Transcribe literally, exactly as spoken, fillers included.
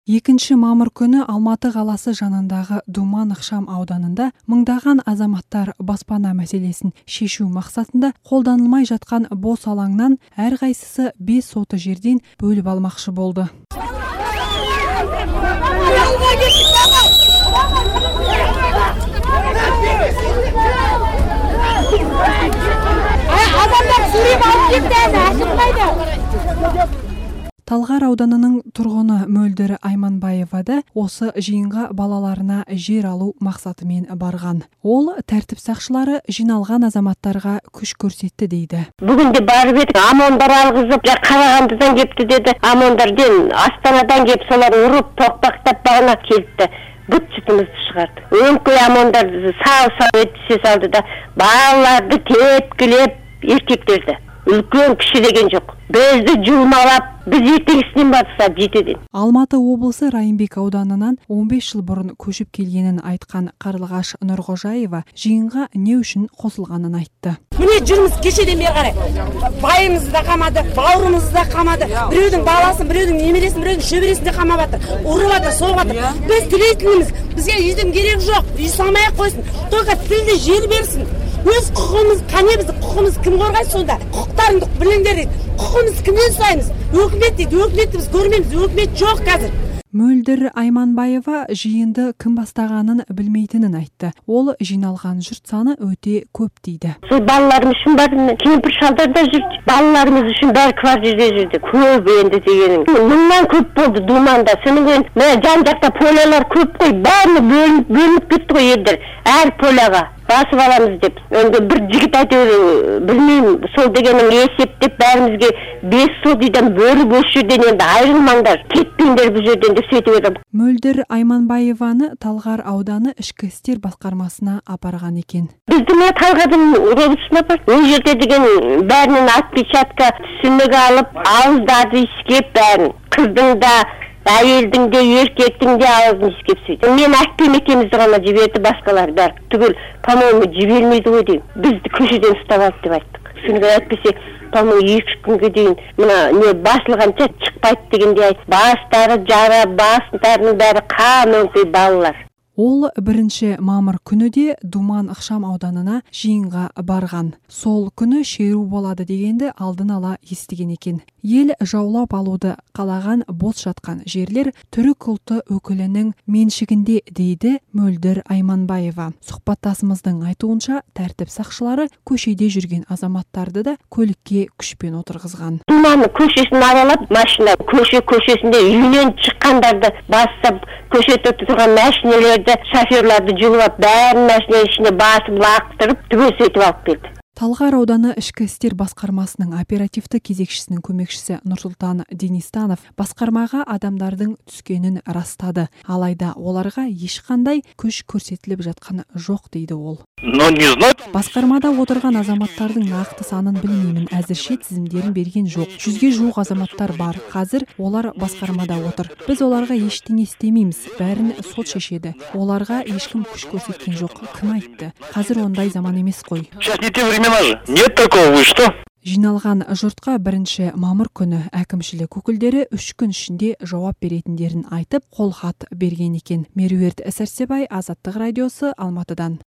екінші мамыр күні Алматы қаласы жанындағы Думан ықшам ауданында мыңдаған азаматтар баспана мәселесін шешу мақсатында қолданылмай жатқан бос алаңнан әрқайсысы бес соты жерден бөліп алмақшы болды. Талғар ауданының тұрғыны Мөлдір Айманбаева да осы жиынға балаларына жер алу мақсатымен барған. Ол тәртіп сақшылары жиналған азаматтарға күш көрсетті дейді. Бүгінде барып едік, ОМОНдар алғызып, Қарағандыдан кепті деді. ОМОНдардан Астанадан кеп, солар ұрып, тоқпақтап бағана келді. Бұт жұтымызды шығарды. Өңкөй ОМОНдар сау-сау етісе салды да, балаларды тепкілеп, еркектерді. Үлкен кіші деген жоқ. Бізді жұлмалап, біз ертеңісінен бардық жетеден. Алматы облысы Райымбек ауданынан он бес жыл бұрын көшіп келгенін айтқан Қарлығаш Нұрғожаева жиынға не үшін қосылғанын айтты. Міне жүрміз кешеден бері қарай. Байымызды да қамады, бауырымызды да қамады. Біреудің баласын, біреудің немересін, біреудің шөбересін де қамап жатыр. Ұрып жатыр, соғып жатыр. Біз тілейтініміз, бізге үйдің керек жоқ, үй салмай-ақ қойсын. Только тілде жер берсін. Өз құқығымыз, қане біздің құқығымыз кім қорғайды сонда? Құқықтарыңды біліңдер дейді. Құқығымыз кімнен сұраймыз? Өкімет дейді. Өкіметті біз көрмейміз. Өкімет жоқ қазір. Мөлдір Айманбаева жиынды кім бастағанын білмейтінін айтты. Ол жиналған жұрт саны өте көп дейді. Сол балаларым үшін бардым, кемпір шалдар да жүрді. Балаларымыз үшін бәрі квар жерде жүрді. Көп енді дегенің. Мыңнан көп болды Думанда. Соның жан жақта полялар көп қой. Бәріне бөлініп, бөлініп кетті ғой елдер. Әр поляға басып аламыз деп. Енді бір жігіт әйтеуір білмеймін, сол дегенің есептеп бәрімізге бес сотыдан бөліп осы жерден енді айырылмаңдар, кетпеңдер бұл жерден деп сөйтіп едім. Мөлдір Айманбаеваны Талғар ауданы ішкі істер басқармасына апарған екен. Бізді мына Талғардың робысына бар. Ол жерде деген бәрінен отпечатка түсінігі алып, ауыздарды иіскеп бәрін. Қыздың да, әйелдің де, еркектің де ауызын иіскеп сөйді. Мен әкпем екемізді ғана жіберді, басқалар бәр. Түгіл, по-моему, жібермейді ғой деймін. Бізді көшеден ұстап алды деп айттық. Түсінігі әйтпесе, по-моему, екі күнге дейін мына не басылғанша шықпайды дегенде айтты. Бастары жара, басындарының бәрі қан өңкей балалар. Ол бірінші мамыр күні де Думан ықшам ауданына жиынға барған. Сол күні шеру болады дегенді алдын ала естіген екен. Ел жаулап алуды қалаған бос жатқан жерлер түрік ұлты өкілінің меншігінде дейді Мөлдір Айманбаева. Сұхбаттасымыздың айтуынша тәртіп сақшылары көшеде жүрген азаматтарды да көлікке күшпен отырғызған. Думан көшесін аралап, машина көше көшесінде үйінен шыққандарды басып, көшеде тұрған машинелерді, шоферларды жұлып, бәрін машина ішіне басып лақтырып, түгел сөйтіп алып келді. Талғар ауданы ішкі істер басқармасының оперативті кезекшісінің көмекшісі Нұрсұлтан Денистанов басқармаға адамдардың түскенін растады. Алайда оларға ешқандай күш көрсетіліп жатқан жоқ дейді ол. Басқармада отырған азаматтардың нақты санын білмеймін. Әзірше тізімдерін берген жоқ. Жүзге жуық азаматтар бар. Қазір олар басқармада отыр. Біз оларға ештеңе істемейміз. Бәрін сот шешеді. Оларға ешкім күш көрсеткен жоқ. Кім айтты? Қазір ондай заман емес қой. Нет такого, вы что? Жиналған жұртқа бірінші мамыр күні әкімшілік өкілдері үш күн ішінде жауап беретіндерін айтып, қолхат берген екен. Меруерт Сәрсебай, Азаттық радиосы, Алматыдан.